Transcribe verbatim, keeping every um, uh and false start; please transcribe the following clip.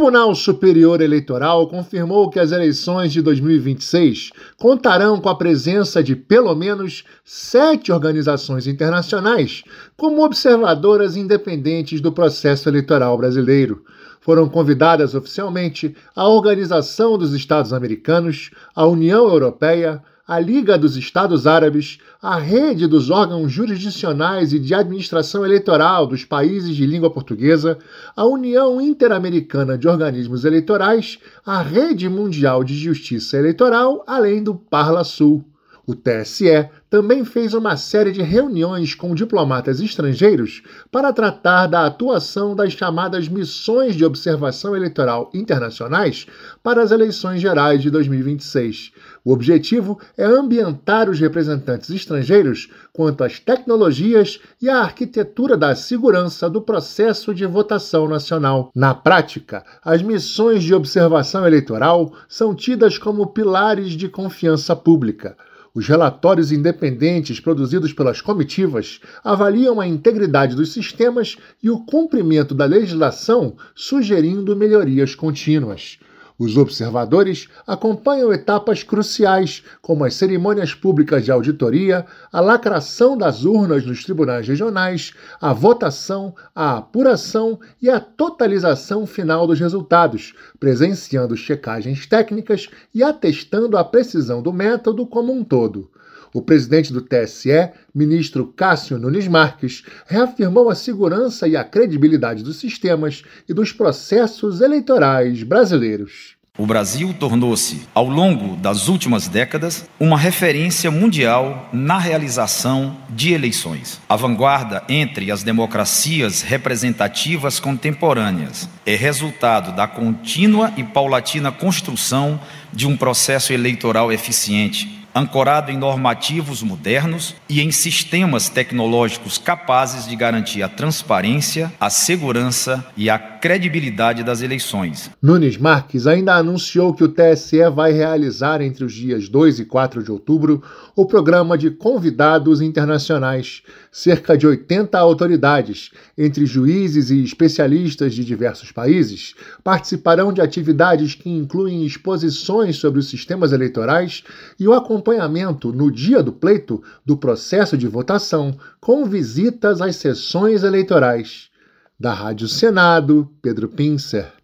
Tribunal Superior Eleitoral confirmou que as eleições de dois mil e vinte e seis contarão com a presença de pelo menos sete organizações internacionais como observadoras independentes do processo eleitoral brasileiro. Foram convidadas oficialmente a Organização dos Estados Americanos, a União Europeia, a Liga dos Estados Árabes, a Rede dos Órgãos Jurisdicionais e de Administração Eleitoral dos Países de Língua Portuguesa, a União Interamericana de Organismos Eleitorais, a Rede Mundial de Justiça Eleitoral, além do Parlasul. O T S E também fez uma série de reuniões com diplomatas estrangeiros para tratar da atuação das chamadas missões de observação eleitoral internacionais para as eleições gerais de dois mil e vinte e seis. O objetivo é ambientar os representantes estrangeiros quanto às tecnologias e à arquitetura da segurança do processo de votação nacional. Na prática, as missões de observação eleitoral são tidas como pilares de confiança pública. Os relatórios independentes produzidos pelas comitivas avaliam a integridade dos sistemas e o cumprimento da legislação, sugerindo melhorias contínuas. Os observadores acompanham etapas cruciais, como as cerimônias públicas de auditoria, a lacração das urnas nos tribunais regionais, a votação, a apuração e a totalização final dos resultados, presenciando checagens técnicas e atestando a precisão do método como um todo. O presidente do T S E, ministro Cássio Nunes Marques, reafirmou a segurança e a credibilidade dos sistemas e dos processos eleitorais brasileiros. O Brasil tornou-se, ao longo das últimas décadas, uma referência mundial na realização de eleições. A vanguarda entre as democracias representativas contemporâneas é resultado da contínua e paulatina construção de um processo eleitoral eficiente, ancorado em normativos modernos e em sistemas tecnológicos capazes de garantir a transparência, a segurança e a credibilidade das eleições. Nunes Marques ainda anunciou que o T S E vai realizar entre os dias dois e quatro de outubro o programa de convidados internacionais. Cerca de oitenta autoridades, entre juízes e especialistas de diversos países, participarão de atividades que incluem exposições sobre os sistemas eleitorais e o acompanhamento, no dia do pleito, do processo de votação, com visitas às sessões eleitorais. Da Rádio Senado, Pedro Pincer.